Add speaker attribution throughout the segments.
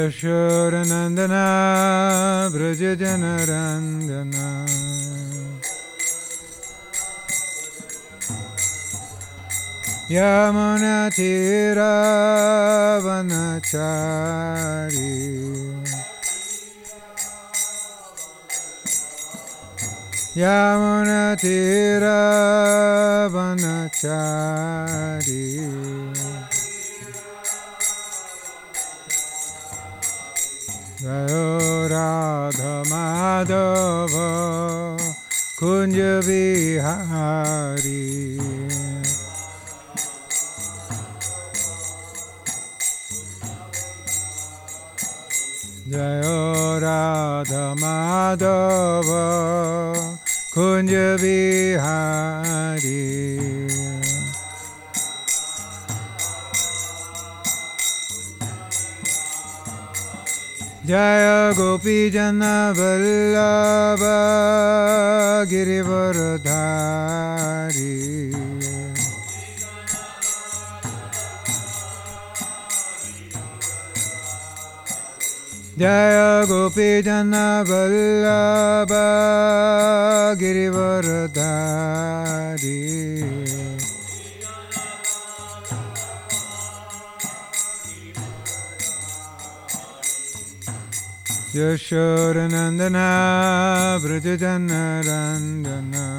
Speaker 1: Yashodanandana Brajajanarandana Yamunatira Vanachari Yamunatira Vanachari Jayo Radha Madhava Kunja Vihari Jayo Radha Madhava Kunja Vihari Jaya Gopi Jana Vallabha Girivardhari Jaya Gopi Jana Vallabha Girivardhari Yashodanandana Brajajanarandana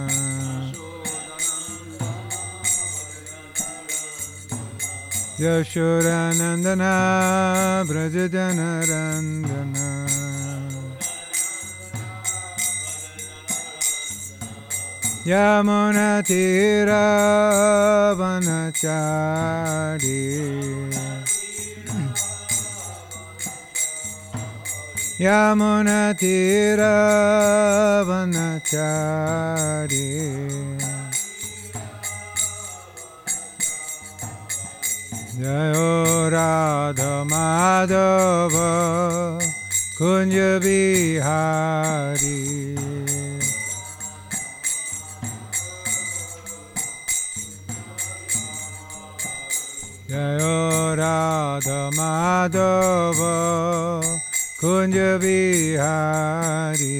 Speaker 1: Yashodanandana Brajajanarandana Yamunatira Vanachari Yamunatira Vanachari Jayo Radha Madhava Kunja Vihari Jayo Radha Madhava Kunja Vihari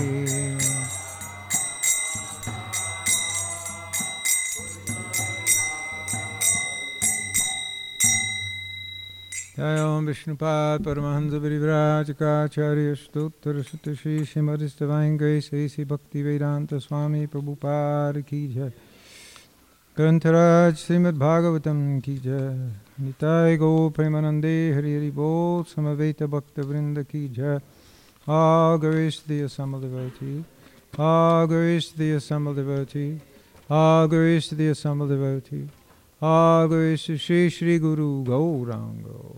Speaker 1: Jayam Vishnupad Paramahansa Parivrajakacharya Stottar Sutashi Srimadistavanga Sri Bhakti Vedanta Swami Prabhupada Ki Jai Grantaraj Srimad Bhagavatam Ki Jai Nitai Go Premanande Hari Hari Bol Samaveta Bhakta Vrinda Ki Jai All grace to the assembled devotee. All grace to the assembled devotee. All grace to the assembled devotee. All grace to Shri Shri Guru Gauranga.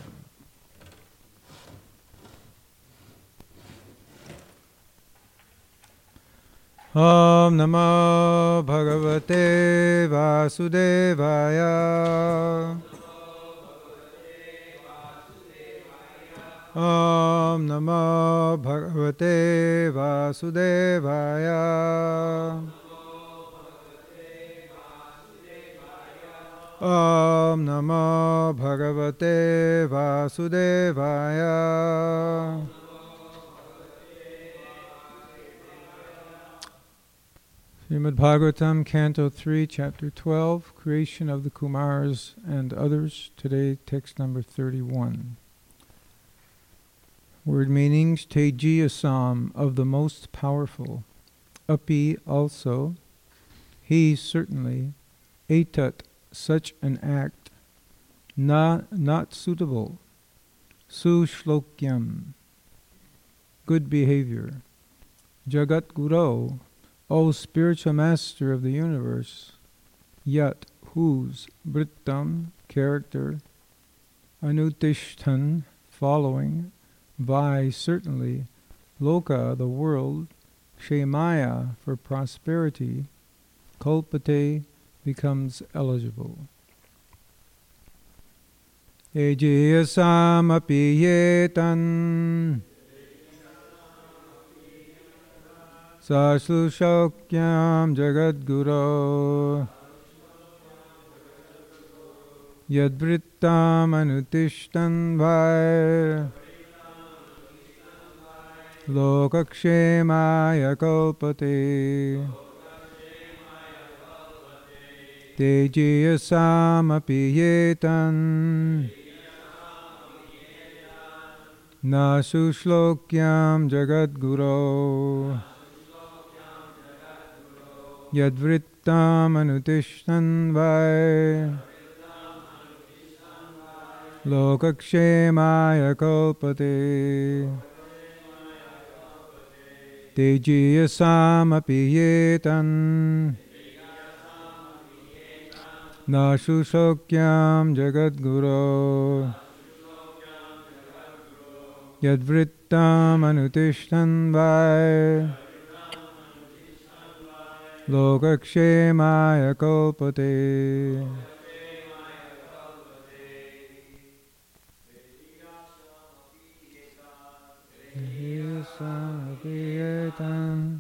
Speaker 1: Om Namo Bhagavate Vasudevaya. Om Namo Bhagavate Vasudevaya. Om Namo Bhagavate Vasudevaya. Srimad Bhagavatam, Canto 3, Chapter 12, Creation of the Kumars and Others. Today, text number 31. Word meanings: Teji Asam, of the most powerful. Api, also. He, certainly. Etat, such an act. Not suitable. Sushlokyam, good behavior. Jagat Guru, O spiritual master of the universe. Yat, whose. Brittam, character. Anutishtan, following. Vai, certainly. Loka, the world. Shemaya, for prosperity. Kalpate, becomes eligible. Ejeyasam api yetan Saslushokyam Jagadguru Yadvrittam Anutishtan Vai lokakshemaya kalpate tejiyasamapi yetan na sushlokyam jagadguru yadvrittam anutishtan vai lokakshemaya kalpate tejiyasamapi yetan na sushlokyam jagadguru yadvrittam anutishtan vai lokakshemaya kalpate. Tejiyasamapi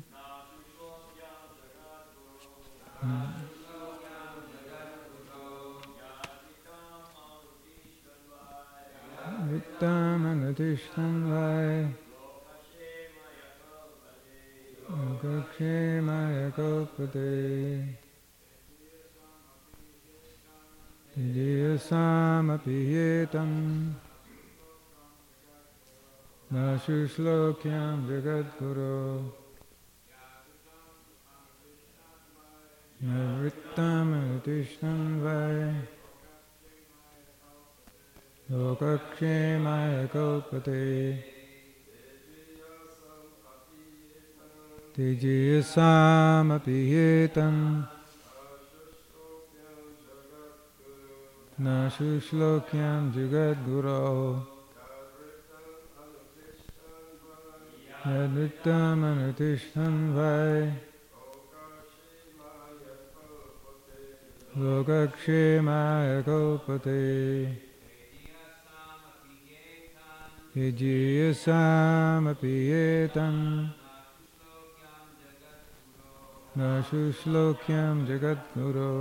Speaker 1: Vittam anutishtan vai lokakshemaya kalpate tejiyasamapi yetam na sushlokyam jagadguru yadvrittam anutishtan vai lokakshemaya kalpate tejiyasamapi yetam na sushlokyam jagadguru yadvrittam anutishtan vai lokakshemaya kalpate tejiyasamapi yetam na sushlokyam jagadguru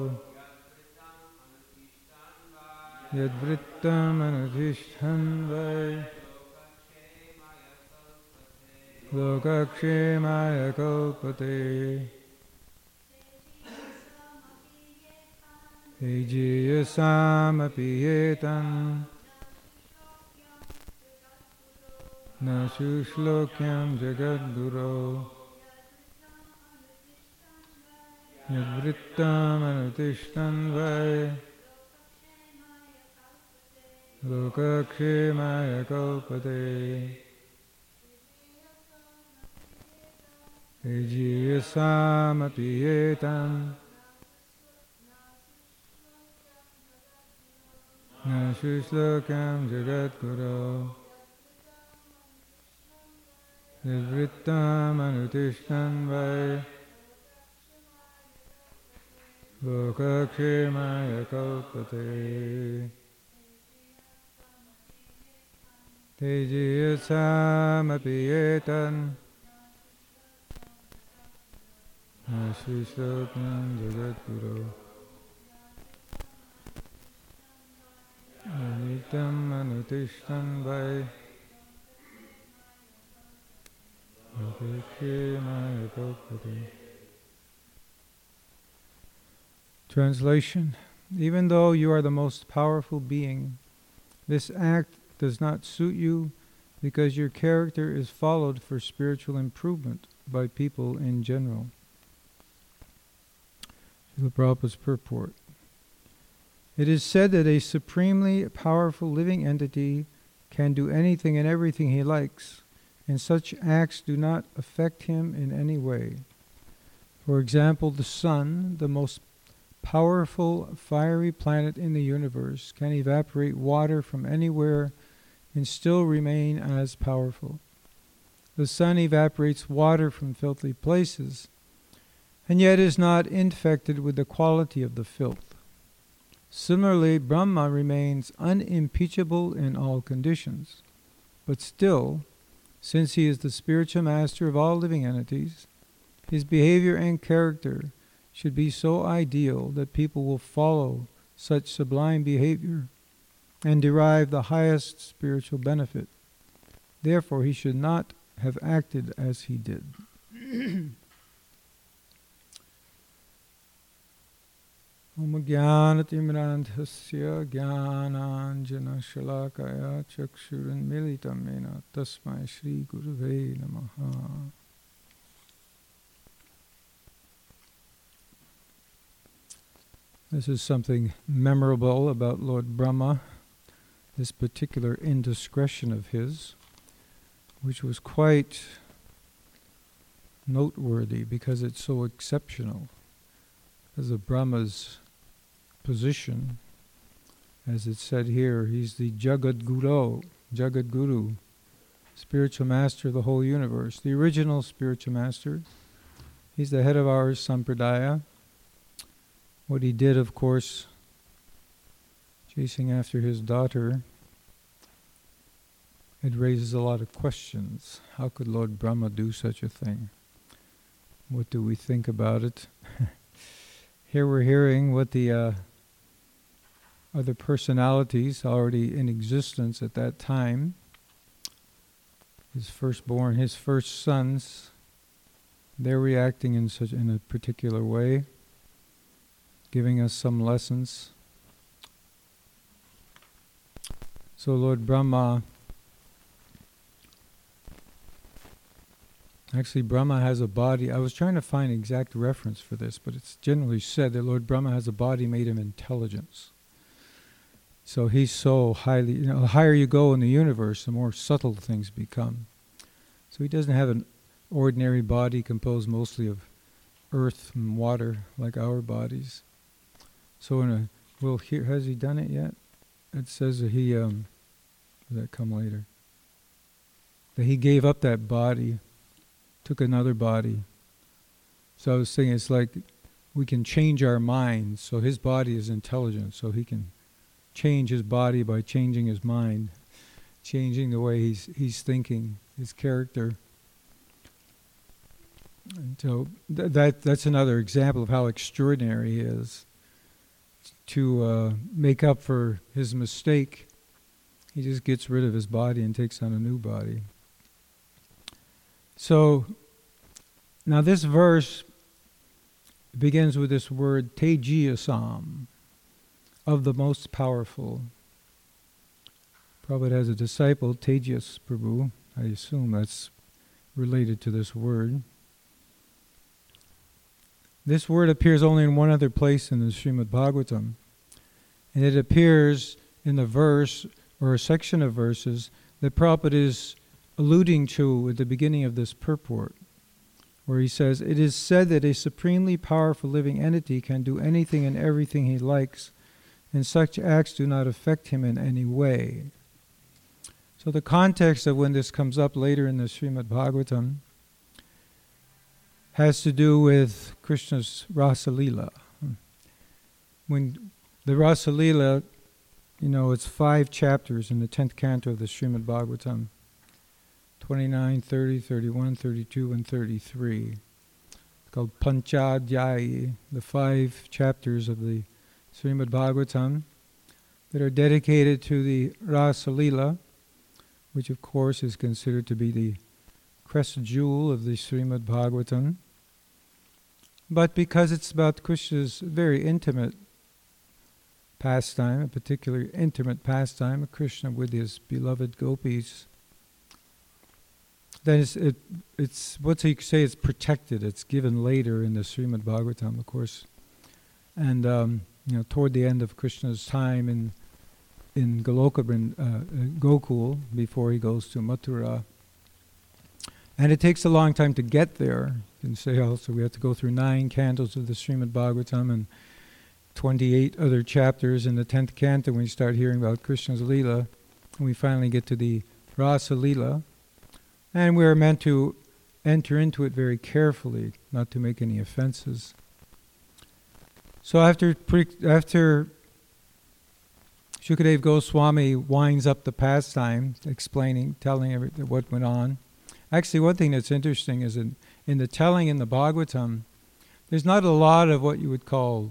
Speaker 1: yadvrittam anutishtan vai lokakshemaya kalpate tejiyasamapi yetam na sushlokyam jagadguru yadvrittam anutishtan vai lokakshemaya kalpate tejiyasamapi yetam na sushlokyam jagadguru yadvrittam anutishtan vai lokakshemaya kalpate tejiyasamapi yetam na sushlokyam jagadguru yadvrittam anutishtan vai lokakshemaya kalpate. Translation. Even though you are the most powerful being, this act does not suit you because your character is followed for spiritual improvement by people in general. Srila Prabhupada's purport. It is said that a supremely powerful living entity can do anything and everything he likes, and such acts do not affect him in any way. For example, the sun, the most powerful fiery planet in the universe, can evaporate water from anywhere and still remain as powerful. The sun evaporates water from filthy places, and yet is not infected with the quality of the filth. Similarly, Brahma remains unimpeachable in all conditions, but still, since he is the spiritual master of all living entities, his behavior and character should be so ideal that people will follow such sublime behavior and derive the highest spiritual benefit. Therefore, he should not have acted as he did. Om Jnanatimranthasya Jnananjana Shalakaya Chakshuran Militam Mena Tasmai Shri Gurave Namaha. This is something memorable about Lord Brahma, this particular indiscretion of his, which was quite noteworthy because it's so exceptional. As a Brahma's position, as it's said here, he's the Jagat Guru, spiritual master of the whole universe, the original spiritual master. He's the head of our sampradaya. What he did, of course, chasing after his daughter, it raises a lot of questions. How could Lord Brahma do such a thing? What do we think about it? Here we're hearing what the other personalities already in existence at that time, his firstborn, his first sons, they're reacting in a particular way, giving us some lessons. So Lord Brahma, actually Brahma has a body. I was trying to find exact reference for this, but it's generally said that Lord Brahma has a body made of intelligence. So he's so highly, the higher you go in the universe, the more subtle things become. So he doesn't have an ordinary body composed mostly of earth and water like our bodies. So has he done it yet? It says that he, will that come later? That he gave up that body, took another body. So I was saying it's like we can change our minds. So his body is intelligent, so he can change his body by changing his mind, changing the way he's thinking, his character. And so that's another example of how extraordinary he is. To make up for his mistake, he just gets rid of his body and takes on a new body. So, now this verse begins with this word, Tejiyasam, of the most powerful. Prabhupada has a disciple, Tejas Prabhu. I assume that's related to this word. This word appears only in one other place in the Srimad Bhagavatam. And it appears in the verse, or a section of verses, that Prabhupada is alluding to at the beginning of this purport, where he says, "It is said that a supremely powerful living entity can do anything and everything he likes, and such acts do not affect him in any way." So the context of when this comes up later in the Srimad Bhagavatam has to do with Krishna's Rasa Leela. When the Rasa Leela, it's 5 chapters in the 10th canto of the Srimad Bhagavatam, 29, 30, 31, 32, and 33. It's called Panchadhyayi, the 5 chapters of the Srimad Bhagavatam that are dedicated to the Rasa Leela, which of course is considered to be the crest jewel of the Srimad Bhagavatam. But because it's about Krishna's very intimate pastime, a particularly intimate pastime of Krishna with his beloved gopis, then it's what you say, it's protected. It's given later in the Srimad Bhagavatam, of course, and toward the end of Krishna's time in Goloka, Gokul, before he goes to Mathura. And it takes a long time to get there. You can say also we have to go through 9 cantos of the Srimad Bhagavatam and 28 other chapters in the 10th canto when we start hearing about Krishna's Leela. And we finally get to the Rasa Leela. And we're meant to enter into it very carefully, not to make any offenses. So after Shukadeva Goswami winds up the pastime, telling what went on. Actually, one thing that's interesting is in the telling in the Bhagavatam, there's not a lot of what you would call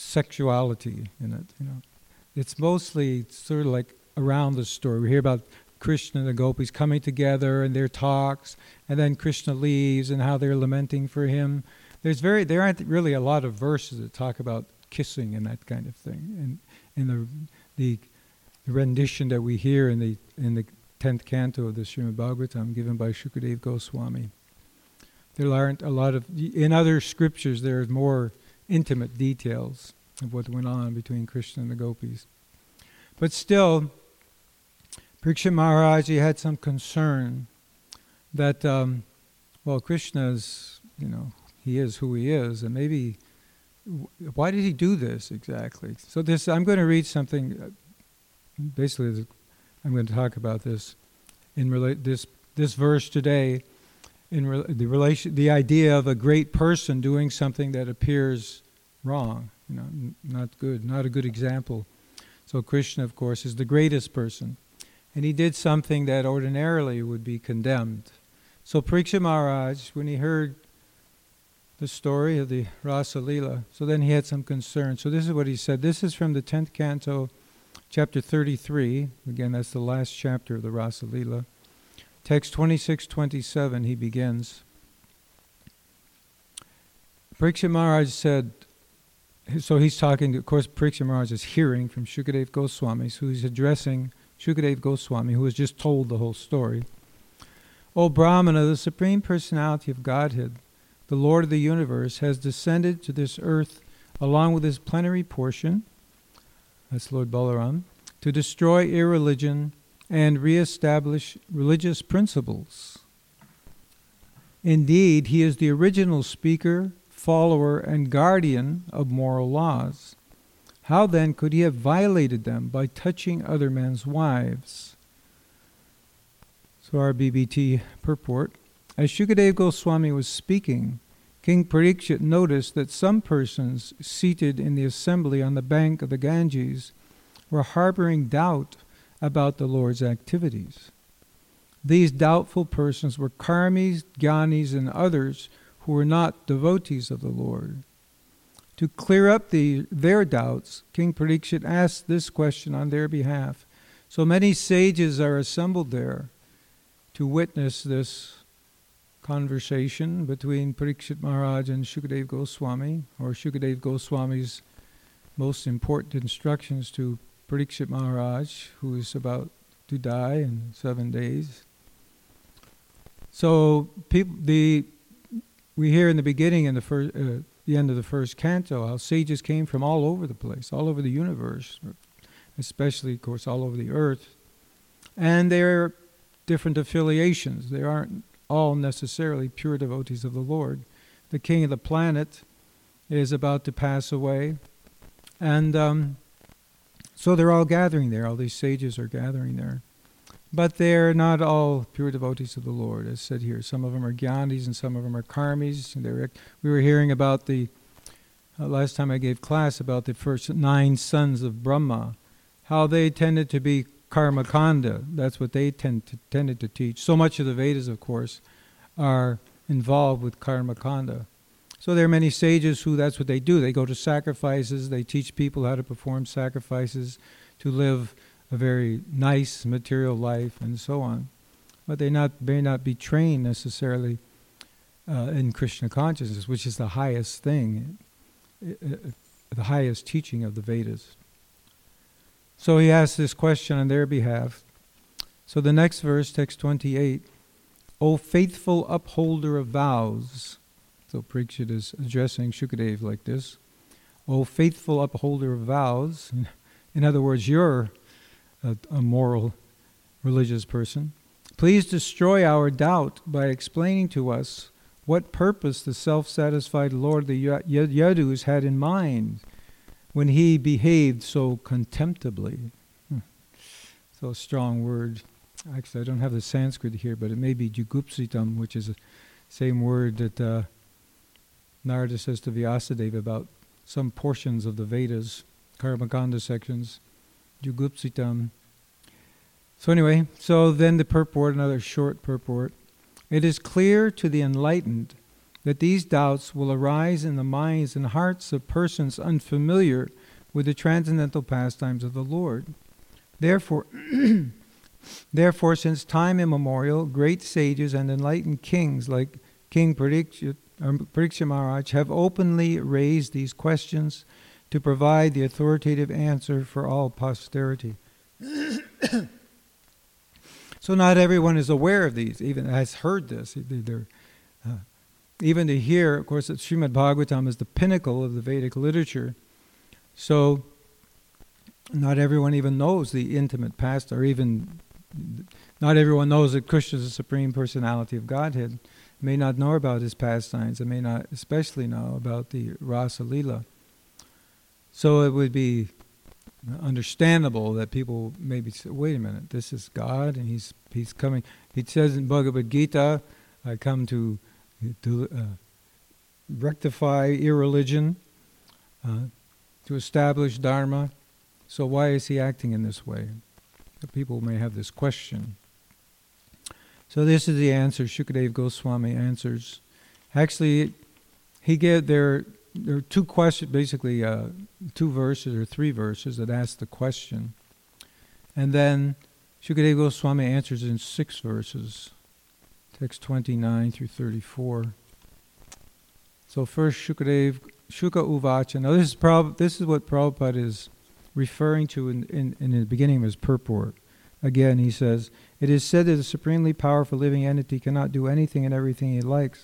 Speaker 1: sexuality in it. It's mostly sort of like around the story. We hear about Krishna and the gopis coming together and their talks, and then Krishna leaves and how they're lamenting for him. There aren't really a lot of verses that talk about kissing and that kind of thing. And in the rendition that we hear in the 10th canto of the Srimad Bhagavatam given by Shukadeva Goswami, there aren't a lot of, in other scriptures there are more intimate details of what went on between Krishna and the gopis. But still, Parikshit Maharaj, he had some concern that, Krishna's, he is who he is, and maybe, why did he do this exactly? So I'm going to read something, basically I'm going to talk about this, this verse today, the idea of a great person doing something that appears wrong, not good, not a good example. So Krishna, of course, is the greatest person. And he did something that ordinarily would be condemned. So Parikshit Maharaj, when he heard the story of the Rasa Leela, so then he had some concern. So this is what he said. This is from the 10th canto, chapter 33. Again, that's the last chapter of the Rasa Leela. Text 26-27, he begins. Parikshit Maharaj said, so he's talking, of course, Parikshit Maharaj is hearing from Shukadeva Goswami, so he's addressing Shukadeva Goswami, who has just told the whole story. O Brahmana, the Supreme Personality of Godhead, the Lord of the universe, has descended to this earth along with his plenary portion, that's Lord Balaram, to destroy irreligion and re-establish religious principles. Indeed, he is the original speaker, follower, and guardian of moral laws. How then could he have violated them by touching other men's wives? So our BBT purport. As Shukadeva Goswami was speaking, King Parikshit noticed that some persons seated in the assembly on the bank of the Ganges were harboring doubt about the Lord's activities. These doubtful persons were karmis, jnanis, and others who were not devotees of the Lord. To clear up their doubts, King Parikshit asked this question on their behalf. So many sages are assembled there to witness this conversation between Parikshit Maharaj and Shukadeva Goswami, or Shukadeva Goswami's most important instructions to Parikshit Maharaj, who is about to die in 7 days. So we hear in the beginning, in the end of the first canto, how sages came from all over the place, all over the universe, especially, of course, all over the earth. And they're different affiliations. They aren't all necessarily pure devotees of the Lord. The king of the planet is about to pass away. And so they're all gathering there. All these sages are gathering there. But they're not all pure devotees of the Lord, as said here. Some of them are jnanis and some of them are karmis. We were hearing about the, last time I gave class, about the first 9 sons of Brahma, how they tended to be karmakanda. That's what they tended to teach. So much of the Vedas, of course, are involved with karmakanda. So there are many sages who that's what they do. They go to sacrifices. They teach people how to perform sacrifices, to live a very nice material life, and so on. But they may not be trained necessarily in Krishna consciousness, which is the highest thing, the highest teaching of the Vedas. So he asked this question on their behalf. So the next verse, text 28, O faithful upholder of vows. So Parikshit is addressing Shukadeva like this. O faithful upholder of vows. In other words, you're a moral, religious person. Please destroy our doubt by explaining to us what purpose the self-satisfied Lord of the Yadus had in mind when he behaved so contemptibly. So a strong word. Actually, I don't have the Sanskrit here, but it may be jugupsitam, which is the same word that Narada says to Vyasadeva about some portions of the Vedas, Karmakanda sections. Jugupsitam. So anyway, so then the purport, another short purport. It is clear to the enlightened that these doubts will arise in the minds and hearts of persons unfamiliar with the transcendental pastimes of the Lord. Therefore, Therefore, since time immemorial, great sages and enlightened kings like King Parikshit Maharaj have openly raised these questions to provide the authoritative answer for all posterity. So not everyone is aware of these, even has heard this. Even to hear, of course, that Srimad Bhagavatam is the pinnacle of the Vedic literature. So not everyone even knows the intimate past, or even not everyone knows that Krishna is the Supreme Personality of Godhead. May not know about his pastimes, and may not especially know about the Rasa Leela. So it would be understandable that people maybe say, wait a minute, this is God, and he's coming. He says in Bhagavad Gita, I come to rectify irreligion, to establish Dharma. So why is he acting in this way? People may have this question. So this is the answer. Shukadeva Goswami answers. Actually, there are two questions, basically 2 verses or 3 verses that ask the question. And then Shukadeva Goswami answers in 6 verses, text 29 through 34. So first Shuka Uvacha. Now this is what Prabhupada is referring to in the beginning of his purport. Again, he says, it is said that a supremely powerful living entity cannot do anything and everything he likes.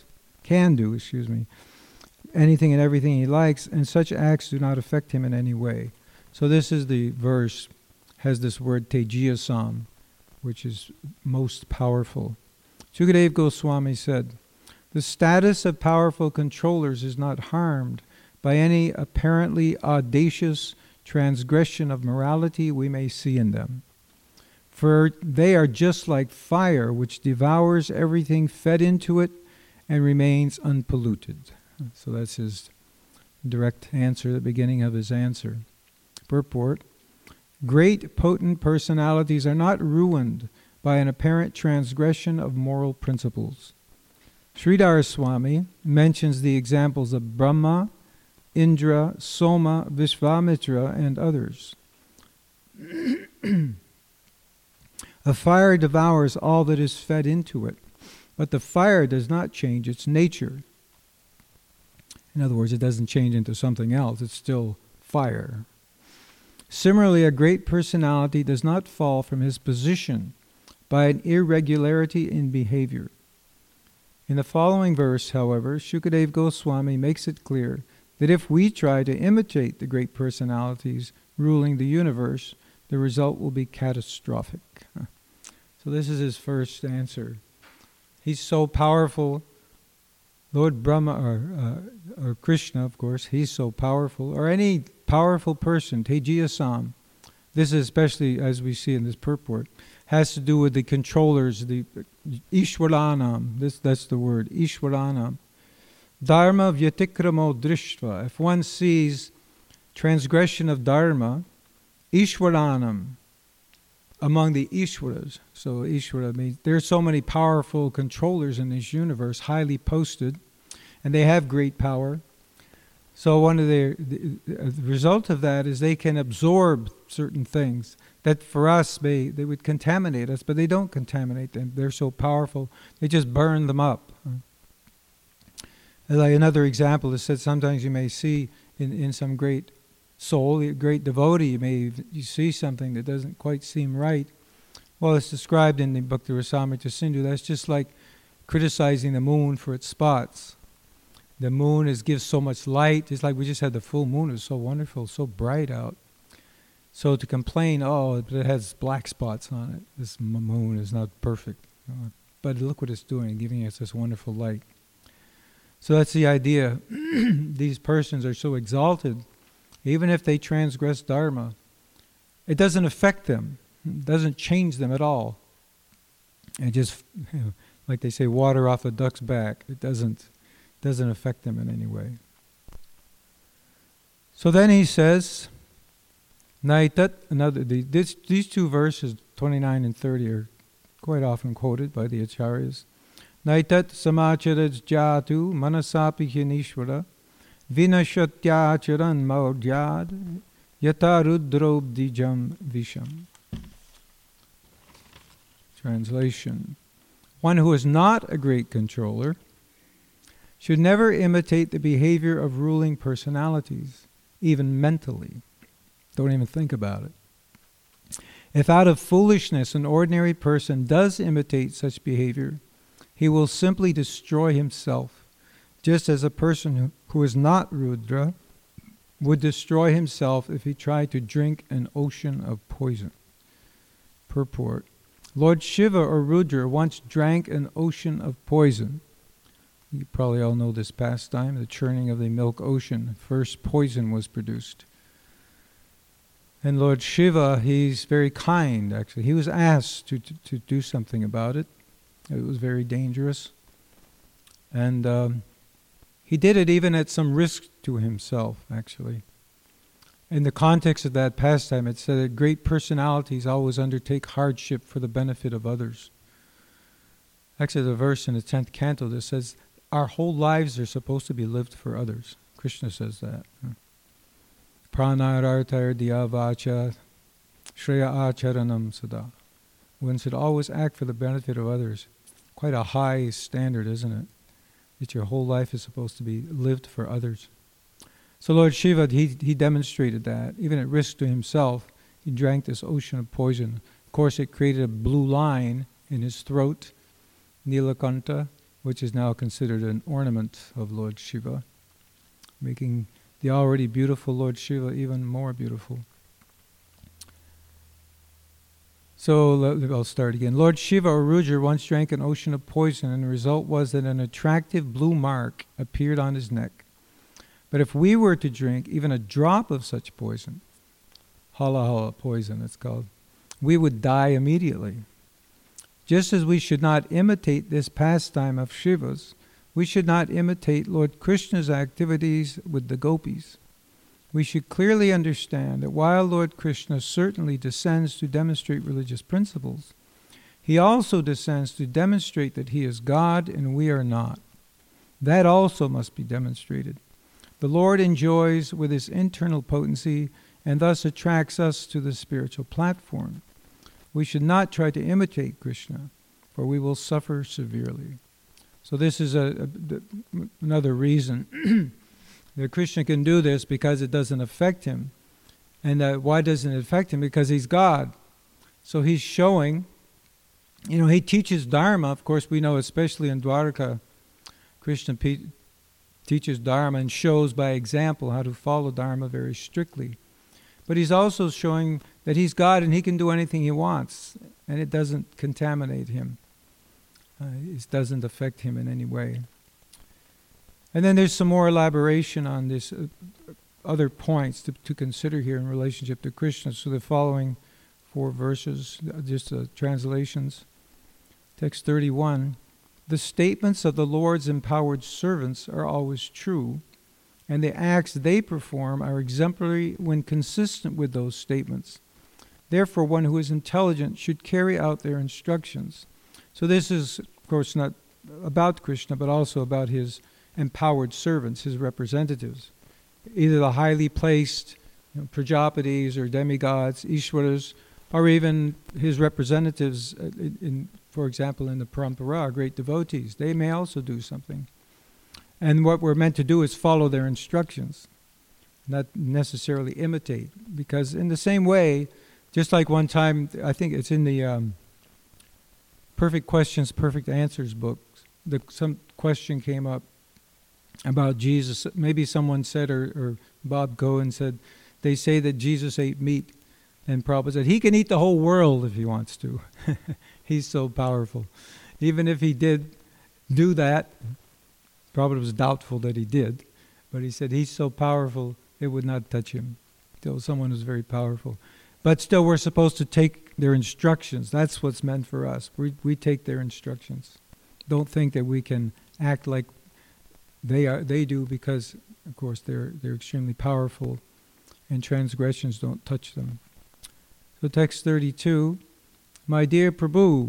Speaker 1: Anything and everything he likes, and such acts do not affect him in any way. So this is the verse, has this word Tejiyasam, which is most powerful. Shukadeva Goswami said, the status of powerful controllers is not harmed by any apparently audacious transgression of morality we may see in them. For they are just like fire, which devours everything fed into it and remains unpolluted. So that's his direct answer, the beginning of his answer. Purport: great potent personalities are not ruined by an apparent transgression of moral principles. Sridhar Swami mentions the examples of Brahma, Indra, Soma, Vishvamitra, and others. A fire devours all that is fed into it, but the fire does not change its nature. In other words, it doesn't change into something else. It's still fire. Similarly, a great personality does not fall from his position by an irregularity in behavior. In the following verse, however, Shukadeva Goswami makes it clear that if we try to imitate the great personalities ruling the universe, the result will be catastrophic. So this is his first answer. He's so powerful. Lord Brahma, or Krishna, of course, he's so powerful. Or any powerful person, Tejiyasam. This is especially, as we see in this purport, has to do with the controllers, the Ishwaranam. That's the word, Ishwaranam. Dharma vyatikramo drishtva. If one sees transgression of Dharma, Ishwaranam, among the Ishwaras. So Ishwara means there are so many powerful controllers in this universe, highly posted, and they have great power. So one of the result of that is they can absorb certain things that for us they would contaminate us, but they don't contaminate them. They're so powerful, they just burn them up. Like another example is that sometimes you may see in some great soul, a great devotee, you see something that doesn't quite seem right. Well, it's described in the Bhakti Rasamrita Sindhu. That's just like criticizing the moon for its spots. The moon gives so much light. It's like we just had the full moon. It was so wonderful, so bright out. So to complain, but it has black spots on it. This moon is not perfect. But look what it's doing, giving us this wonderful light. So that's the idea. These persons are so exalted, even if they transgress Dharma, it doesn't affect them. It doesn't change them at all. It just, like they say, water off a duck's back. It doesn't affect them in any way. So then he says, these 2 verses, 29 and 30, are quite often quoted by the acharyas. Naitat samacharaj jatu manasapi hinishvara vinashatyacharan maudyad yatarudrobdijam visham. Translation. One who is not a great controller should never imitate the behavior of ruling personalities, even mentally. Don't even think about it. If out of foolishness an ordinary person does imitate such behavior, he will simply destroy himself, just as a person who is not Rudra would destroy himself if he tried to drink an ocean of poison. Purport. Lord Shiva or Rudra once drank an ocean of poison. You probably all know this pastime, the churning of the milk ocean. First poison was produced. And Lord Shiva, he's very kind, actually. He was asked to do something about it. It was very dangerous. And he did it even at some risk to himself, actually. In the context of that pastime, it said that great personalities always undertake hardship for the benefit of others. Actually, the verse in the 10th canto that says, our whole lives are supposed to be lived for others. Krishna says that. Pranarartar diyavacha shreya acharanam sada. One should always act for the benefit of others. Quite a high standard, isn't it? That your whole life is supposed to be lived for others. So Lord Shiva, he demonstrated that. Even at risk to himself, he drank this ocean of poison. Of course, it created a blue line in his throat, Nilakanta, which is now considered an ornament of Lord Shiva, making the already beautiful Lord Shiva even more beautiful. So I'll start again. Lord Shiva or Rudra once drank an ocean of poison, and the result was that an attractive blue mark appeared on his neck. But if we were to drink even a drop of such poison, hala hala poison it's called, we would die immediately. Just as we should not imitate this pastime of Shiva's, we should not imitate Lord Krishna's activities with the gopis. We should clearly understand that while Lord Krishna certainly descends to demonstrate religious principles, he also descends to demonstrate that he is God and we are not. That also must be demonstrated. The Lord enjoys with his internal potency and thus attracts us to the spiritual platform. We should not try to imitate Krishna, for we will suffer severely. So this is another reason that Krishna can do this, because it doesn't affect him. And why doesn't it affect him? Because he's God. So he's showing, he teaches Dharma. Of course, we know, especially in Dwarka, Krishna teaches Dharma and shows by example how to follow Dharma very strictly. But he's also showing that he's God and he can do anything he wants, and it doesn't contaminate him. It doesn't affect him in any way. And then there's some more elaboration on this, other points to consider here in relationship to Krishna. So the following 4 verses, just translations. Text 31. The statements of the Lord's empowered servants are always true, and the acts they perform are exemplary when consistent with those statements. Therefore, one who is intelligent should carry out their instructions. So this is, of course, not about Krishna, but also about his empowered servants, his representatives. Either the highly placed Prajapatis or demigods, Ishwaras, or even his representatives, for example, in the Parampara, great devotees. They may also do something. And what we're meant to do is follow their instructions, not necessarily imitate. Because in the same way, just like one time, I think it's in the Perfect Questions, Perfect Answers book, some question came up about Jesus. Maybe someone said, or Bob Cohen said, they say that Jesus ate meat. And Prabhupada said, he can eat the whole world if he wants to. He's so powerful. Even if he did do that, Prabhupada was doubtful that he did, but he said he's so powerful it would not touch him. Still, someone who's very powerful. But still, we're supposed to take their instructions. That's what's meant for us. We take their instructions. Don't think that we can act like they do, because, of course, they're extremely powerful, and transgressions don't touch them. So text 32, my dear Prabhu,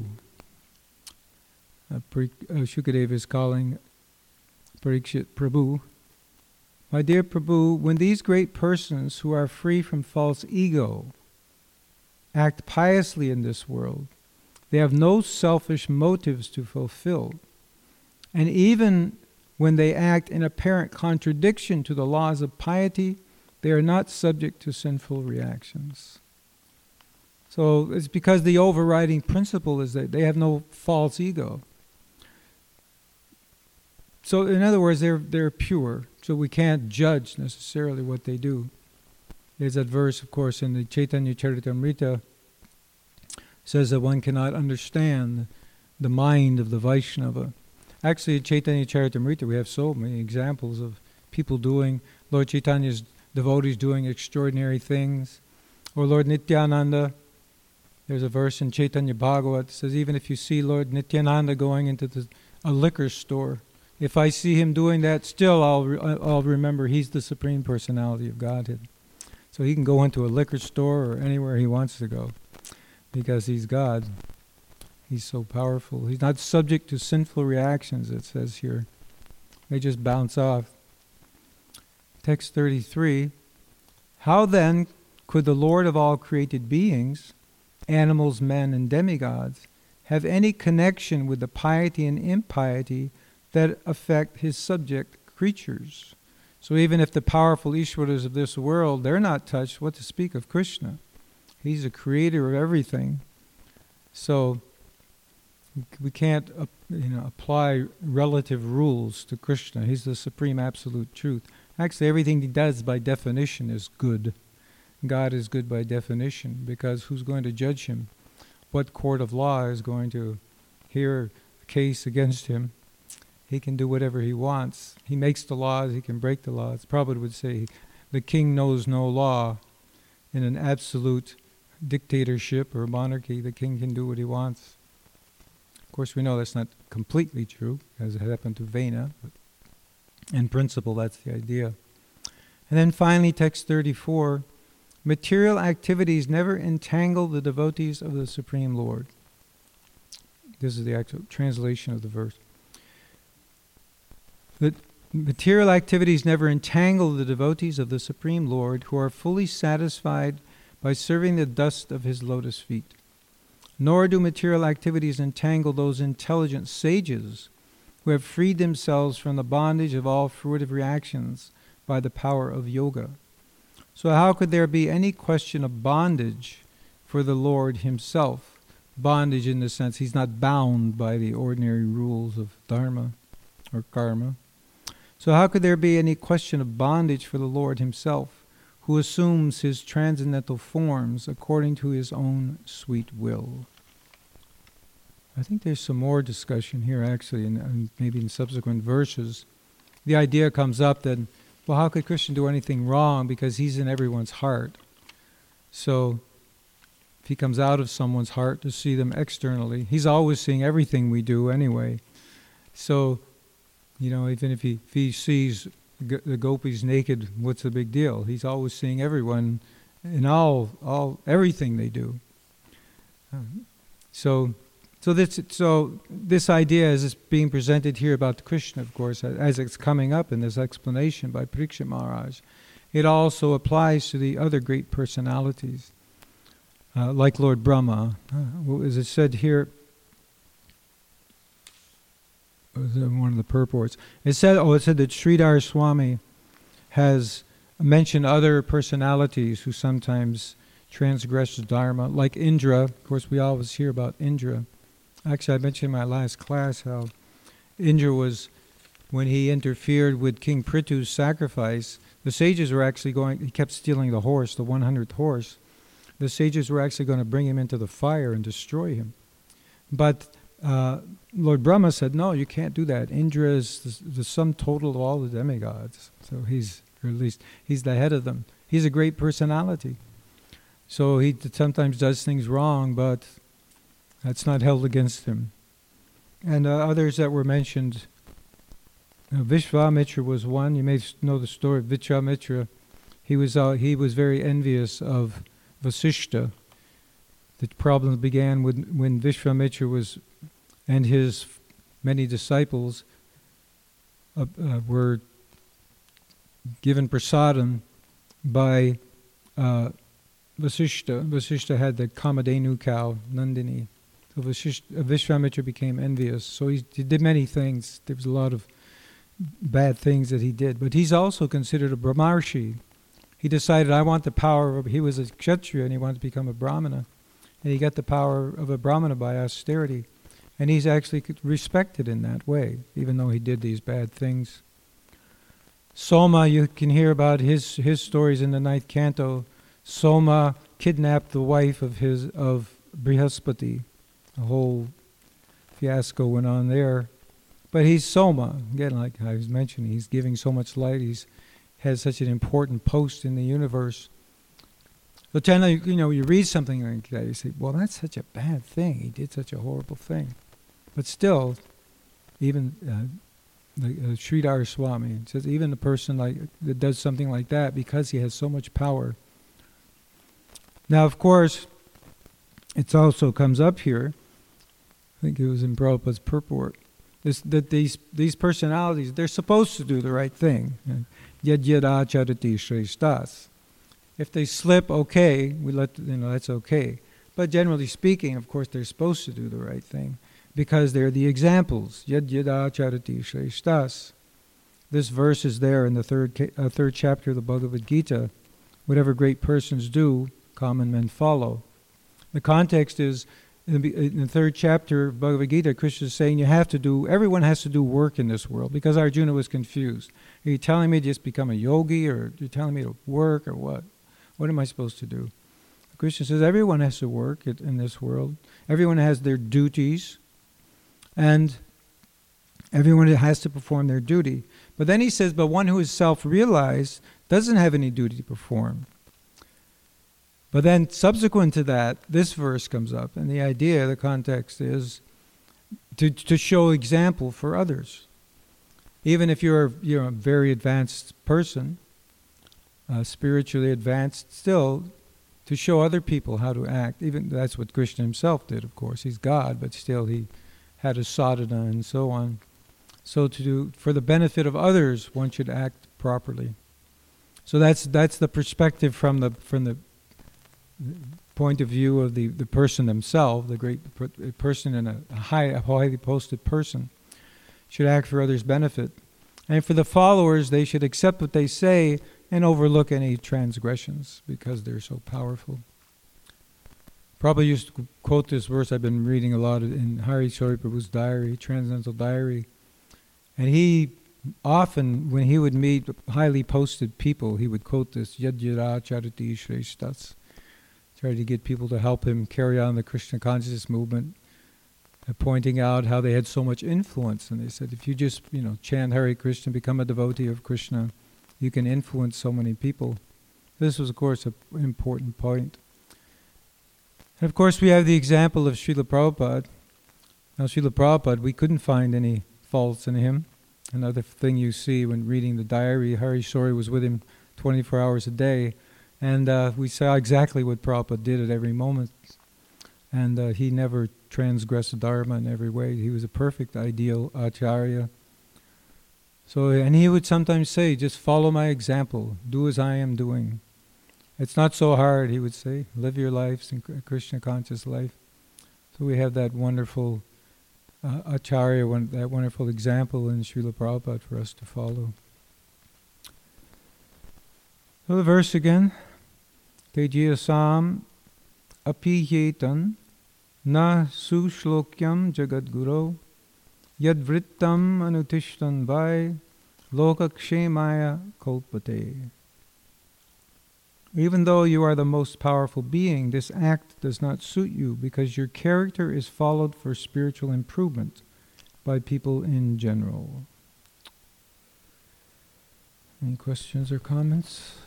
Speaker 1: Shukadeva is calling Parikshit Prabhu. My dear Prabhu, when these great persons who are free from false ego act piously in this world, They have no selfish motives to fulfill. And even when they act in apparent contradiction to the laws of piety, they are not subject to sinful reactions. So it's because the overriding principle is that they have no false ego. So in other words, they're pure. So we can't judge necessarily what they do. There's that verse, of course, in the Chaitanya Charitamrita, says that one cannot understand the mind of the Vaishnava. Actually, in Chaitanya Charitamrita, we have so many examples of people doing, Lord Chaitanya's devotees doing extraordinary things. Or Lord Nityananda, there's a verse in Chaitanya Bhagavat that says, even if you see Lord Nityananda going into a liquor store, if I see him doing that, still I'll remember he's the Supreme Personality of Godhead. So he can go into a liquor store or anywhere he wants to go because he's God. He's so powerful. He's not subject to sinful reactions, it says here. They just bounce off. Text 33. How then could the Lord of all created beings, animals, men, and demigods, have any connection with the piety and impiety that affect his subject creatures? So even if the powerful Ishwaras of this world, they're not touched, what to speak of Krishna? He's the creator of everything. So we can't apply relative rules to Krishna. He's the supreme absolute truth. Actually, everything he does by definition is good. God is good by definition, because who's going to judge him? What court of law is going to hear a case against him? He can do whatever he wants. He makes the laws, he can break the laws. Prabhupada would say, the king knows no law. In an absolute dictatorship or monarchy, the king can do what he wants. Of course, we know that's not completely true, as it happened to Vena, but in principle, that's the idea. And then finally, text 34, material activities never entangle the devotees of the Supreme Lord. This is the actual translation of the verse. The material activities never entangle the devotees of the Supreme Lord, who are fully satisfied by serving the dust of his lotus feet. Nor do material activities entangle those intelligent sages who have freed themselves from the bondage of all fruitive reactions by the power of yoga. So how could there be any question of bondage for the Lord himself? Bondage in the sense he's not bound by the ordinary rules of dharma or karma. So how could there be any question of bondage for the Lord himself, who assumes his transcendental forms according to his own sweet will? I think there's some more discussion here actually, and maybe in subsequent verses. The idea comes up that, well, how could Krishna do anything wrong, because he's in everyone's heart? So if he comes out of someone's heart to see them externally, he's always seeing everything we do anyway. So, even if he sees the gopis naked, what's the big deal? He's always seeing everyone in everything they do. So this idea is being presented here about Krishna, of course, as it's coming up in this explanation by Parikshit Maharaj. It also applies to the other great personalities, like Lord Brahma. As it said here, one of the purports, it said that Sridhar Swami has mentioned other personalities who sometimes transgress Dharma, like Indra. Of course, we always hear about Indra. Actually, I mentioned in my last class how Indra was, when he interfered with King Prithu's sacrifice, the sages were actually he kept stealing the horse, the 100th horse. The sages were actually going to bring him into the fire and destroy him. But Lord Brahma said, no, you can't do that. Indra is the sum total of all the demigods. So he's the head of them. He's a great personality. So he sometimes does things wrong, but that's not held against him. And others that were mentioned, Vishvamitra was one. You may know the story of Vishvamitra. He was very envious of Vasishta. The problem began when Vishvamitra and his many disciples were given prasadam by Vasishta. Vasishta had the Kamadhenu cow, Nandini. So Vishwamitra became envious. So he did many things. There was a lot of bad things that he did. But he's also considered a Brahmarshi. He decided, I want the power of, he was a Kshatriya and he wanted to become a Brahmana. And he got the power of a Brahmana by austerity. And he's actually respected in that way, even though he did these bad things. Soma, you can hear about his stories in the 9th canto. Soma kidnapped the wife of Brihaspati. A whole fiasco went on there. But he's Soma. Again, like I was mentioning, he's giving so much light. He's has such an important post in the universe. So generally, you read something like that, you say, well, that's such a bad thing. He did such a horrible thing. But still, even Sridhar Swami says, even the person that does something like that, because he has so much power. Now, of course, it also comes up here, I think it was in Prabhupada's purport, that these personalities, they're supposed to do the right thing. Yad yad acharati shreshtas. If they slip, okay, we that's okay. But generally speaking, of course, they're supposed to do the right thing because they're the examples. Yad yad acharati shreshtas. This verse is there in the third chapter of the Bhagavad Gita. Whatever great persons do, common men follow. The context is, in the 3rd chapter of Bhagavad Gita, Krishna is saying everyone has to do work in this world, because Arjuna was confused. Are you telling me to just become a yogi, or you're telling me to work, or what? What am I supposed to do? Krishna says everyone has to work in this world. Everyone has their duties, and everyone has to perform their duty. But then he says, but one who is self-realized doesn't have any duty to perform. But then subsequent to that, this verse comes up, and the idea, the context is to show example for others. Even if you're a very advanced person, spiritually advanced, still to show other people how to act. Even that's what Krishna himself did, of course. He's God, but still he had a sadhana and so on. So for the benefit of others, one should act properly. So that's the perspective from the point of view of the person themselves, the great person and a highly posted person should act for others' benefit. And for the followers, they should accept what they say and overlook any transgressions because they're so powerful. Prabhupada used to quote this verse I've been reading a lot in Hari Shori Prabhu's diary, Transcendental Diary. And he often, when he would meet highly posted people, he would quote this, Yad yada charati shreshtas. Try to get people to help him carry on the Krishna consciousness movement, pointing out how they had so much influence. And they said, if you just, chant Hare Krishna, become a devotee of Krishna, you can influence so many people. This was, of course, an important point. And of course, we have the example of Srila Prabhupada. Now, Srila Prabhupada, we couldn't find any faults in him. Another thing you see when reading the diary, Hari Shori was with him 24 hours a day. And we saw exactly what Prabhupada did at every moment. And he never transgressed the Dharma in every way. He was a perfect, ideal Acharya. So, and he would sometimes say, just follow my example. Do as I am doing. It's not so hard, he would say. Live your lives in Krishna conscious life. So we have that wonderful Acharya, that wonderful example in Srila Prabhupada for us to follow. So the verse again. Tejiyasam apiyetan na sushlokyam jagadguru yadvrittam anutishtan vai lokakshemaya kolpate. Even though you are the most powerful being, this act does not suit you because your character is followed for spiritual improvement by people in general. Any questions or comments?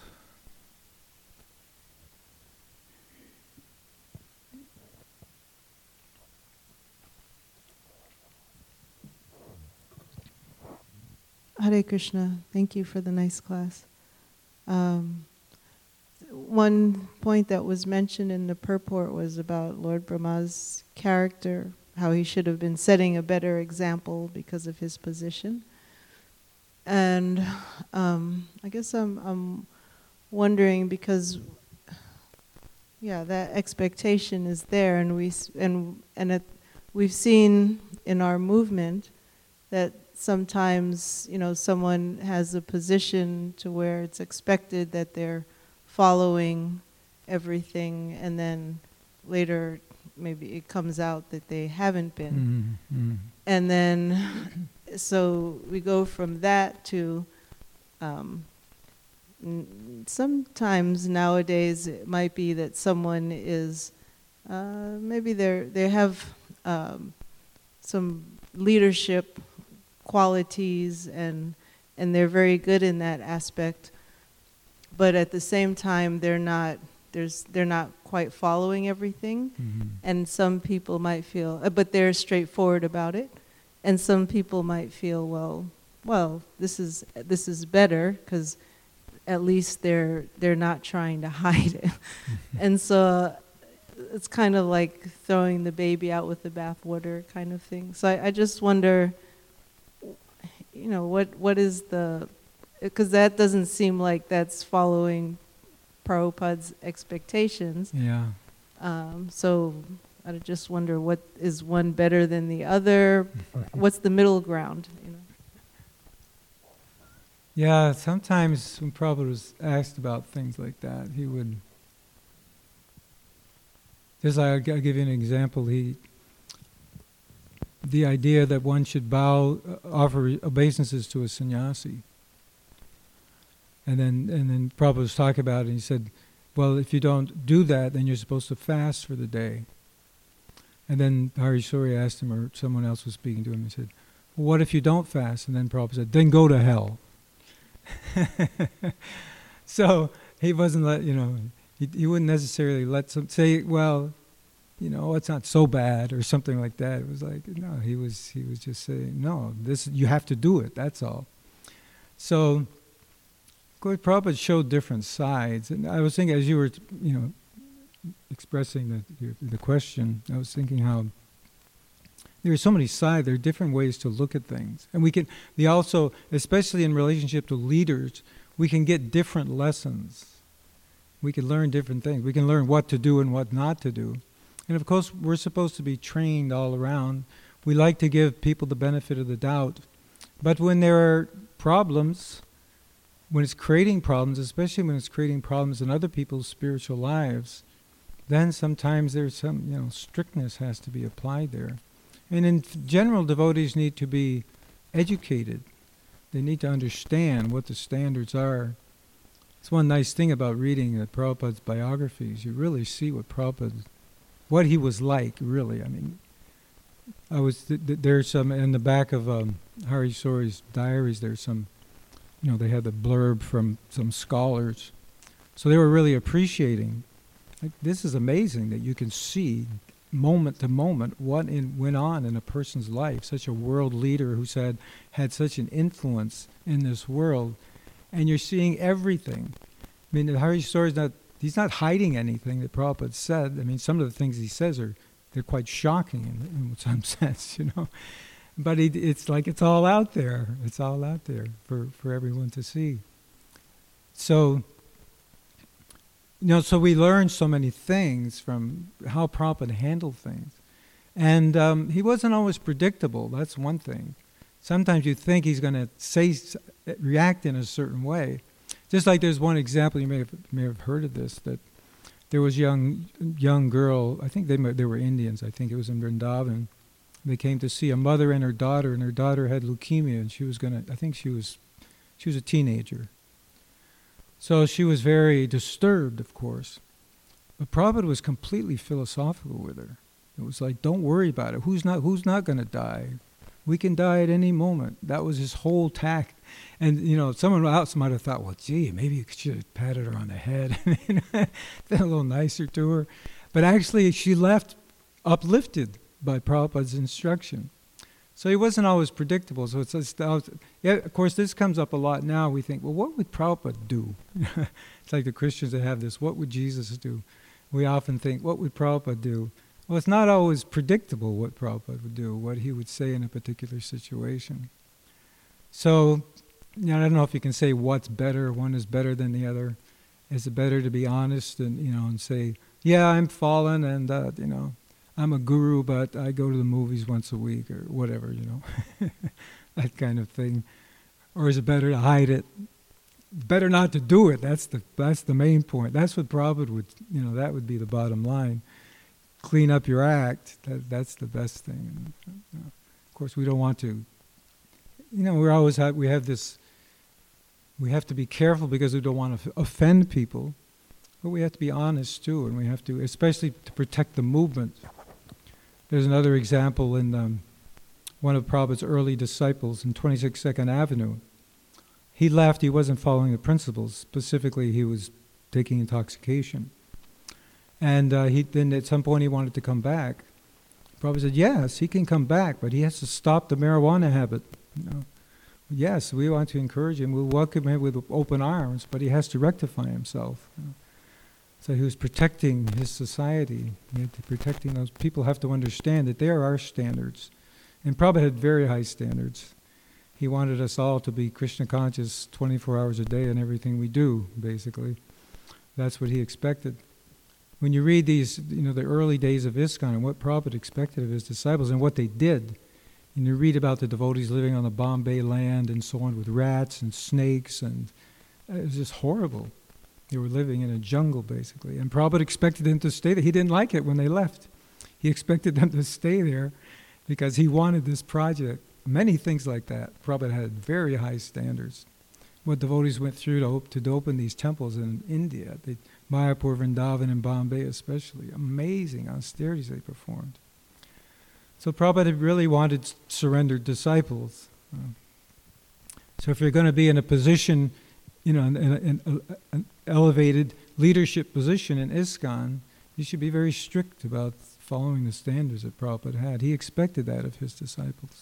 Speaker 2: Hare Krishna, thank you for the nice class. One point that was mentioned in the purport was about Lord Brahma's character, how he should have been setting a better example because of his position. And I guess I'm wondering because, that expectation is there, and we've seen in our movement that sometimes, someone has a position to where it's expected that they're following everything, and then later maybe it comes out that they haven't been.
Speaker 1: Mm-hmm.
Speaker 2: And then, so we go from that to sometimes nowadays it might be that someone is, maybe they have some leadership qualities and they're very good in that aspect, but at the same time they're not quite following everything.
Speaker 1: Mm-hmm.
Speaker 2: And some people might feel, but they're straightforward about it, and some people might feel, well, this is better because at least they're not trying to hide it. And so it's kind of like throwing the baby out with the bathwater kind of thing. So I just wonder, what is because that doesn't seem like that's following Prabhupada's expectations.
Speaker 1: Yeah.
Speaker 2: So I just wonder, what is one better than the other? What's the middle ground?
Speaker 1: Yeah, sometimes when Prabhupada was asked about things like that, he would, I'll give you an example. The idea that one should offer obeisances to a sannyasi. And then Prabhupada was talking about it, and he said, well, if you don't do that, then you're supposed to fast for the day. And then Hari Suri asked him, or someone else was speaking to him, and said, well, what if you don't fast? And then Prabhupada said, then go to hell. So he wasn't he wouldn't necessarily let some say, well, it's not so bad or something like that. It was like, no, he was just saying, no, you have to do it, that's all. So, of course, Prabhupada showed different sides. And I was thinking, as you were, expressing the question, I was thinking how there are so many sides, there are different ways to look at things. And we also, especially in relationship to leaders, we can get different lessons. We can learn different things. We can learn what to do and what not to do. And of course, we're supposed to be trained all around. We like to give people the benefit of the doubt. But when there are problems, when it's creating problems, especially when it's creating problems in other people's spiritual lives, then sometimes there's some, strictness has to be applied there. And in general, devotees need to be educated. They need to understand what the standards are. It's one nice thing about reading Prabhupada's biographies. You really see what he was like, really. I mean, there's some, in the back of Hari Suri's diaries, there's some, they had the blurb from some scholars. So they were really appreciating. Like, this is amazing that you can see moment to moment what went on in a person's life. Such a world leader who's had such an influence in this world, and you're seeing everything. I mean, Hari Suri he's not hiding anything that Prabhupada said. I mean, some of the things he says they're quite shocking in some sense, But it's like it's all out there. It's all out there for everyone to see. So, so we learn so many things from how Prabhupada handled things. And he wasn't always predictable, that's one thing. Sometimes you think he's going to react in a certain way. Just like there's one example, you may have heard of this, that there was young girl, I think they were Indians, I think it was in Vrindavan. They came to see a mother and her daughter had leukemia, and she was a teenager. So she was very disturbed, of course. But Prabhupada was completely philosophical with her. It was like, don't worry about it. Who's not going to die? We can die at any moment. That was his whole tact. And, someone else might have thought, well, gee, maybe you should have patted her on the head. Been a little nicer to her. But actually, she left uplifted by Prabhupada's instruction. So he wasn't always predictable. So of course, this comes up a lot now. We think, well, what would Prabhupada do? It's like the Christians that have this, what would Jesus do? We often think, what would Prabhupada do? Well, it's not always predictable what Prabhupada would do, what he would say in a particular situation. So, I don't know if you can say what's better, one is better than the other. Is it better to be honest and, and say, yeah, I'm fallen and, I'm a guru, but I go to the movies once a week or whatever, that kind of thing. Or is it better to hide it? Better not to do it. That's the main point. That's what Prabhupada would, that would be the bottom line. Clean up your act. That's the best thing. And, of course, we don't want to. We have this. We have to be careful because we don't want to offend people, but we have to be honest too, and we have to, especially to protect the movement. There's another example in one of Prabhupada's early disciples in 26 Avenue. He left. He wasn't following the principles. Specifically, he was taking intoxication. And then at some point he wanted to come back. Prabhupada said, yes, he can come back, but he has to stop the marijuana habit. Yes, we want to encourage him. We'll welcome him with open arms, but he has to rectify himself. So he was protecting his society. Protecting those people have to understand that there are standards. And Prabhupada had very high standards. He wanted us all to be Krishna conscious 24 hours a day in everything we do, basically. That's what he expected. When you read these, the early days of ISKCON and what Prabhupada expected of his disciples and what they did, and you read about the devotees living on the Bombay land and so on with rats and snakes, and it was just horrible. They were living in a jungle, basically. And Prabhupada expected them to stay there. He didn't like it when they left. He expected them to stay there because he wanted this project. Many things like that. Prabhupada had very high standards. What devotees went through to open these temples in India, Mayapur, Vrindavan, and Bombay especially. Amazing austerities they performed. So Prabhupada really wanted surrendered disciples. So if you're going to be in a position, in an elevated leadership position in ISKCON, you should be very strict about following the standards that Prabhupada had. He expected that of his disciples.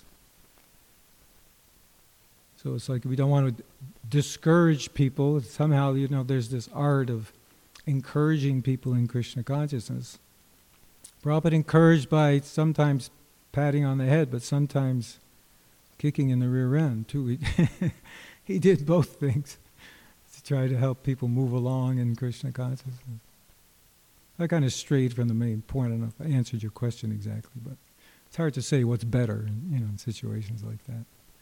Speaker 1: So it's like we don't want to discourage people. Somehow, there's this art of encouraging people in Krishna consciousness. Prabhupada encouraged by sometimes patting on the head, but sometimes kicking in the rear end too. He did both things to try to help people move along in Krishna consciousness. I kind of strayed from the main point. I don't know if I answered your question exactly, but it's hard to say what's better in situations like that.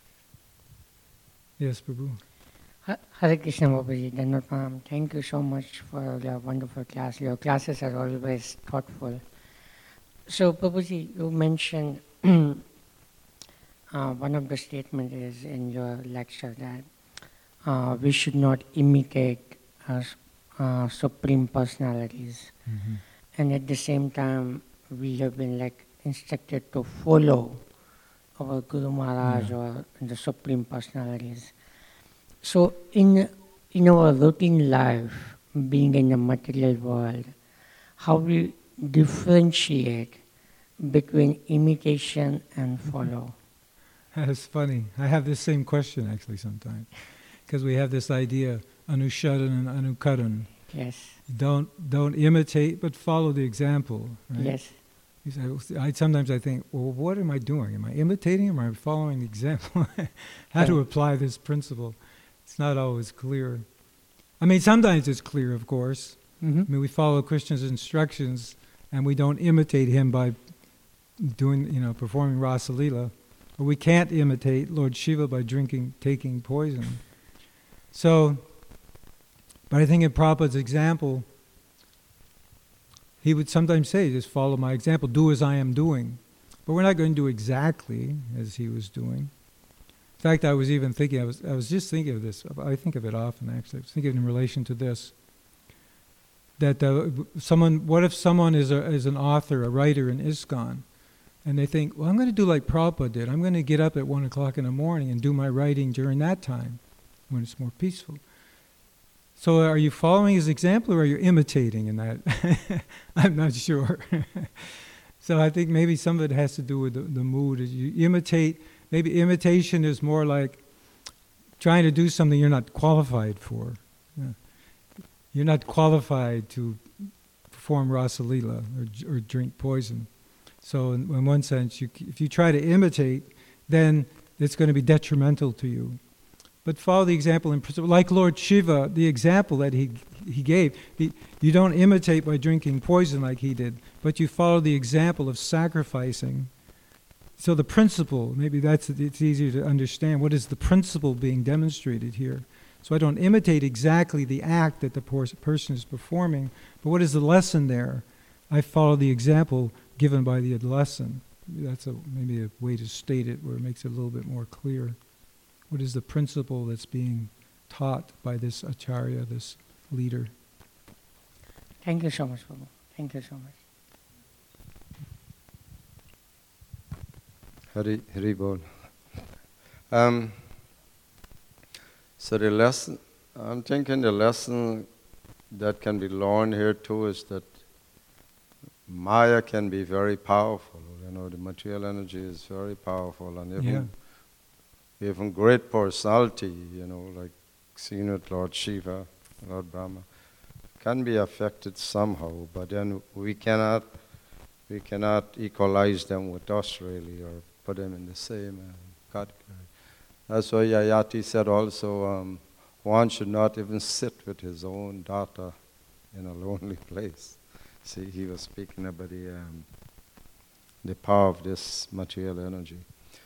Speaker 1: Yes, Prabhu.
Speaker 3: Hare Krishna, Babaji. Dhanapam. Thank you so much for your wonderful class. Your classes are always thoughtful. So, Babaji, you mentioned one of the statements is in your lecture that we should not imitate supreme personalities. Mm-hmm. And at the same time, we have been instructed to follow our Guru Maharaj or the supreme personalities. So in our routine life, being in the material world, how we differentiate between imitation and follow?
Speaker 1: That's funny. I have this same question actually sometimes, because we have this idea, anusharan and anukaran.
Speaker 3: Yes.
Speaker 1: Don't imitate, but follow the example. Right?
Speaker 3: Yes.
Speaker 1: Sometimes I think, well, what am I doing? Am I imitating or am I following the example? How to apply this principle? It's not always clear. I mean, sometimes it's clear, of course. Mm-hmm. I mean, we follow Krishna's instructions and we don't imitate him by performing Rasa Leela. Or we can't imitate Lord Shiva by taking poison. So, but I think in Prabhupada's example, he would sometimes say, just follow my example, do as I am doing. But we're not going to do exactly as he was doing. In fact, I was just thinking of this. I think of it often, actually. I was thinking in relation to this. That what if someone is an author, a writer in ISKCON, and they think, well, I'm going to do like Prabhupada did. I'm going to get up at 1 o'clock in the morning and do my writing during that time, when it's more peaceful. So are you following his example or are you imitating in that? I'm not sure. So I think maybe some of it has to do with the mood. As you imitate, maybe imitation is more like trying to do something you're not qualified for. You're not qualified to perform Rasa Leela or drink poison. So in one sense, if you try to imitate, then it's going to be detrimental to you. but follow the example in principle. Like Lord Shiva, the example that he gave, you don't imitate by drinking poison like he did, but you follow the example of sacrificing. So the principle, maybe it's easier to understand. What is the principle being demonstrated here? So I don't imitate exactly the act that the person is performing, but what is the lesson there? I follow the example given by the lesson. That's maybe a way to state it where it makes it a little bit more clear. What is the principle that's being taught by this acharya, this leader?
Speaker 3: Thank you so much, Prabhu. Thank you so much.
Speaker 4: Hari Bol. So the lesson, I'm thinking the lesson that can be learned here too is that Maya can be very powerful. You know, the material energy is very powerful, and even great personality, you know, like seen with Lord Shiva, Lord Brahma, can be affected somehow. But then we cannot equalize them with us really, or put them in the same category. That's why Yayati said also, one should not even sit with his own daughter in a lonely place. See, he was speaking about the power of this material energy.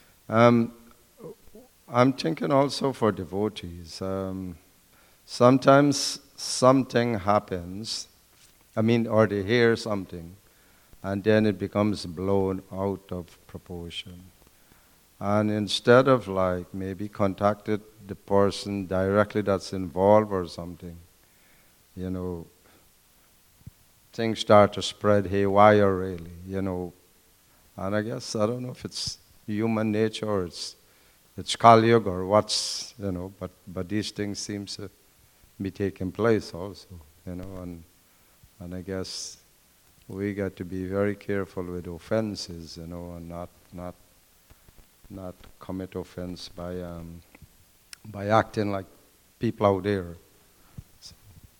Speaker 4: I'm thinking also for devotees. Sometimes something happens, or they hear something, and then it becomes blown out of proportion. And instead of maybe contacted the person directly that's involved or something, you know, things start to spread haywire really, you know. And I guess, I don't know if it's human nature or it's Kali Yuga or what's, you know, but these things seem to be taking place also, you know, and I guess we got to be very careful with offenses, you know, and not commit offense by acting like people out there. So.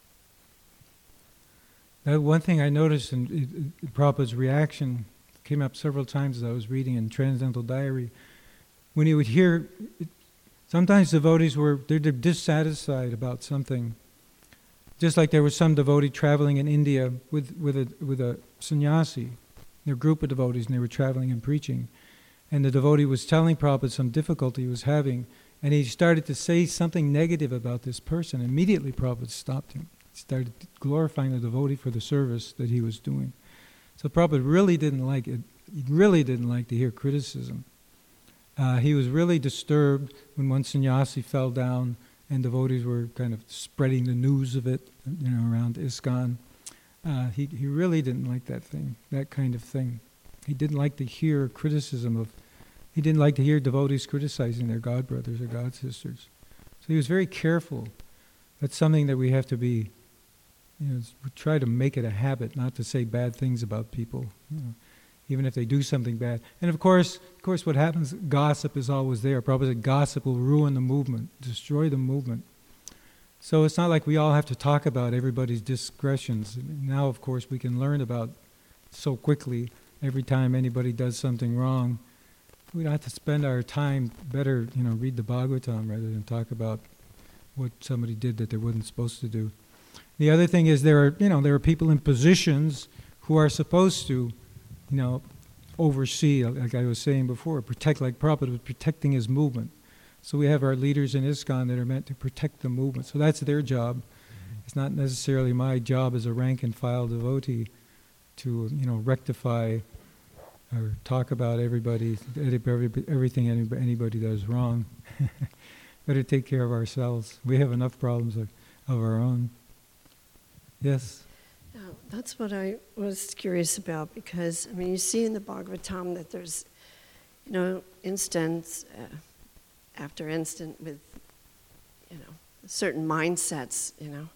Speaker 1: That one thing I noticed in Prabhupada's reaction came up several times as I was reading in Transcendental Diary. When he would hear, sometimes devotees they're dissatisfied about something. Just like there was some devotee traveling in India with a sannyasi, their group of devotees, and they were traveling and preaching. And the devotee was telling Prabhupada some difficulty he was having, and he started to say something negative about this person. Immediately Prabhupada stopped him. He started glorifying the devotee for the service that he was doing. So Prabhupada really didn't like it. He really didn't like to hear criticism. He was really disturbed when one sannyasi fell down and devotees were kind of spreading the news of it, you know, around ISKCON. He really didn't like that kind of thing. He didn't like to hear he didn't like to hear devotees criticizing their god brothers or god sisters. So he was very careful. That's something that we have to be, you know, try to make it a habit not to say bad things about people, you know, even if they do something bad. And of course what happens, gossip is always there. Prabhupada said gossip will ruin the movement, destroy the movement. So it's not like we all have to talk about everybody's discretions. Now, of course, we can learn about so quickly. Every time anybody does something wrong, we don't have to spend our time better, you know, read the Bhagavatam rather than talk about what somebody did that they wasn't supposed to do. The other thing is there are people in positions who are supposed to, you know, oversee, like I was saying before, protect, like Prabhupada was protecting his movement. So we have our leaders in ISKCON that are meant to protect the movement. So that's their job. It's not necessarily my job as a rank and file devotee to, you know, rectify or talk about everything anybody does wrong. Better take care of ourselves. We have enough problems of our own. Yes?
Speaker 5: Yeah, that's what I was curious about, because, I mean, you see in the Bhagavatam that there's, you know, instance after instant with, you know, certain mindsets, you know.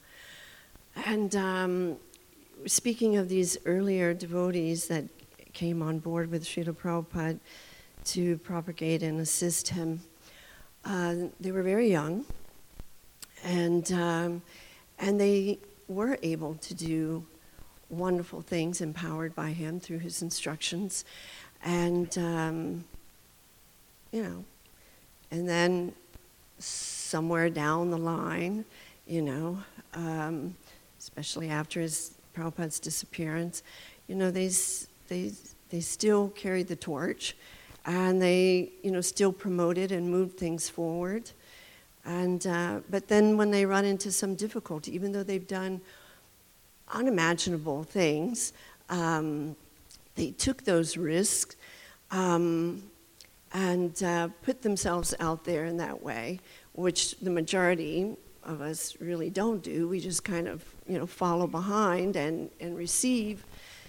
Speaker 5: And speaking of these earlier devotees that came on board with Srila Prabhupada to propagate and assist him, they were very young, and they were able to do wonderful things empowered by him through his instructions, and you know, and then somewhere down the line, especially after Prabhupada's disappearance, they still carried the torch, and they, still promoted and moved things forward. And but then when they run into some difficulty, even though they've done unimaginable things, they took those risks and put themselves out there in that way, which the majority of us really don't do. We just kind of, follow behind and receive,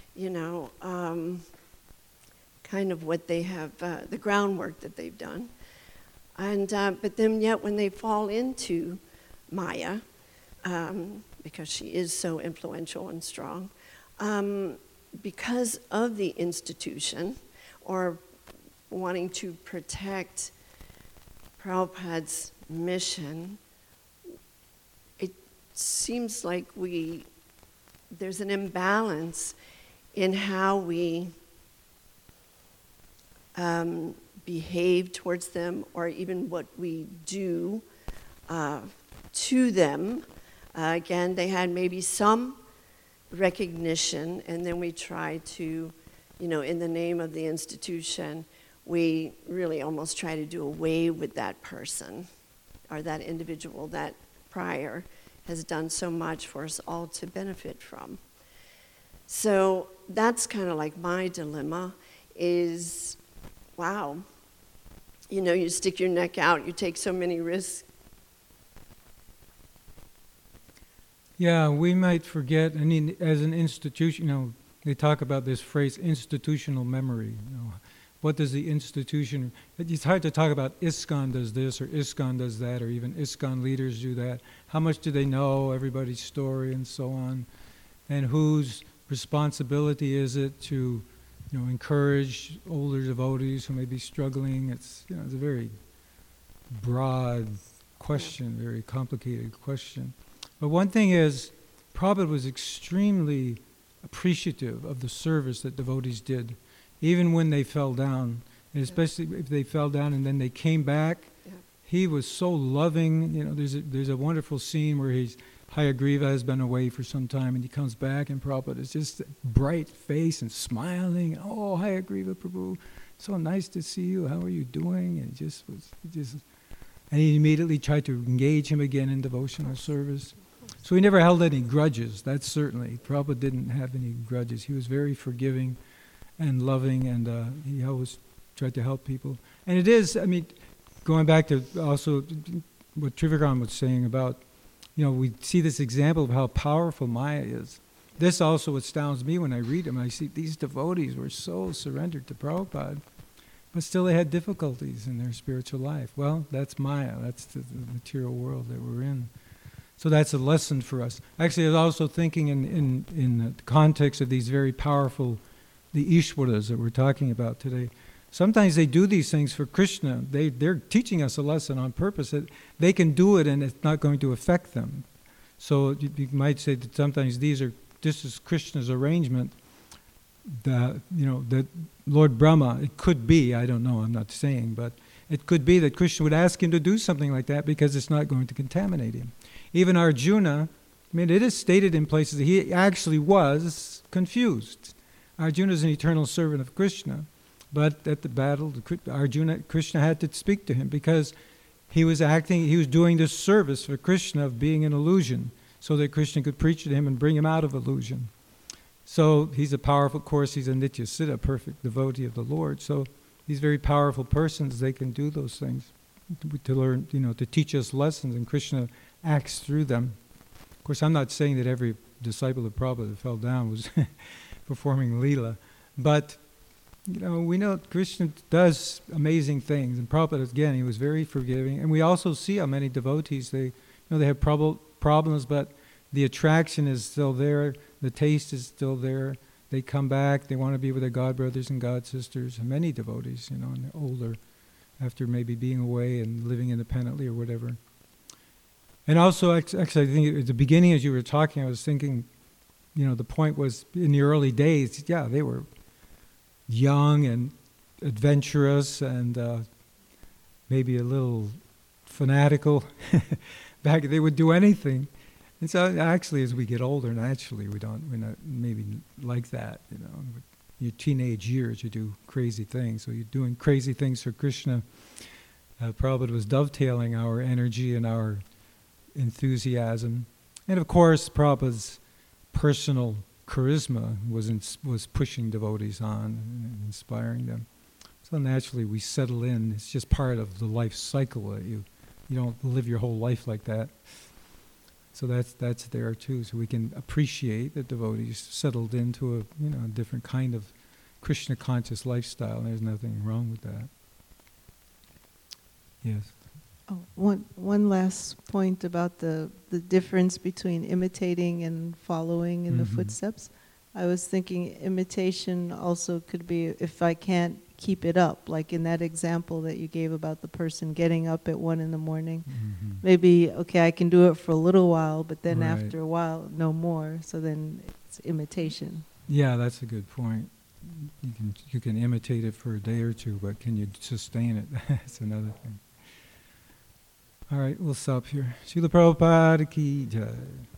Speaker 5: kind of what they have, the groundwork that they've done. And but then yet when they fall into Maya, because she is so influential and strong, because of the institution, or wanting to protect Prabhupada's mission, it seems like there's an imbalance in how we behave towards them, or even what we do to them. Again, they had maybe some recognition, and then we try to, in the name of the institution, we really almost try to do away with that person or that individual that prior has done so much for us all to benefit from. So that's kind of like my dilemma is, wow, you stick your neck out, you take so many risks.
Speaker 1: Yeah, we might forget, as an institution, they talk about this phrase, institutional memory. What does the institution... It's hard to talk about ISKCON does this, or ISKCON does that, or even ISKCON leaders do that. How much do they know, everybody's story, and so on? And whose responsibility is it to, encourage older devotees who may be struggling? It's a very broad question, very complicated question. But one thing is, Prabhupada was extremely appreciative of the service that devotees did, even when they fell down, and especially if they fell down and then they came back. Yeah. He was so loving. There's a wonderful scene where Hayagriva has been away for some time, and he comes back, and Prabhupada is just bright face and smiling. Oh, Hayagriva Prabhu, so nice to see you. How are you doing? And and he immediately tried to engage him again in devotional service. So he never held any grudges, that's certainly. Prabhupada didn't have any grudges. He was very forgiving and loving, and he always tried to help people. And it is, going back to also what Trivikram was saying about, we see this example of how powerful Maya is. This also astounds me when I read them. I see these devotees were so surrendered to Prabhupada, but still they had difficulties in their spiritual life. Well, that's Maya. That's the material world that we're in. So that's a lesson for us. Actually, I was also thinking in the context of these very powerful, the Ishwaras that we're talking about today. Sometimes they do these things for Krishna. They're teaching us a lesson on purpose that they can do it and it's not going to affect them. So you might say that sometimes this is Krishna's arrangement. The Lord Brahma, it could be, I don't know, I'm not saying, but it could be that Krishna would ask him to do something like that because it's not going to contaminate him. Even Arjuna, it is stated in places that he actually was confused. Arjuna is an eternal servant of Krishna, but at the battle, Krishna had to speak to him because he was doing this service for Krishna of being an illusion, so that Krishna could preach to him and bring him out of illusion. So he's a powerful, of course, he's a Nityasiddha, a perfect devotee of the Lord. So these very powerful persons, they can do those things to learn, to teach us lessons, and Krishna acts through them. Of course, I'm not saying that every disciple of Prabhupada that fell down was performing Leela, but we know Krishna does amazing things, and Prabhupada, again, he was very forgiving, and we also see how many devotees, they have problems, but the attraction is still there, the taste is still there, they come back, they want to be with their god brothers and god sisters, and many devotees, and they're older, after maybe being away and living independently or whatever. And also, actually, I think at the beginning as you were talking, I was thinking, the point was, in the early days, they were young and adventurous and maybe a little fanatical. Back they would do anything. And so actually, as we get older, naturally we're not maybe like that. Your teenage years, you do crazy things. So you're doing crazy things for Krishna. Prabhupada was dovetailing our energy and our enthusiasm, and of course, Prabhupada's personal charisma was pushing devotees on and inspiring them. So naturally, we settle in. It's just part of the life cycle. You don't live your whole life like that. So that's there too. So we can appreciate that devotees settled into a different kind of Krishna conscious lifestyle. And there's nothing wrong with that. Yes.
Speaker 2: Oh, one last point about the difference between imitating and following in the footsteps. I was thinking imitation also could be if I can't keep it up, like in that example that you gave about the person getting up at 1 a.m. Maybe, okay, I can do it for a little while, but then after a while, no more. So then it's imitation.
Speaker 1: Yeah, that's a good point. You can imitate it for a day or two, but can you sustain it? That's another thing. All right, we'll stop here. Srila Prabhupada ki jai.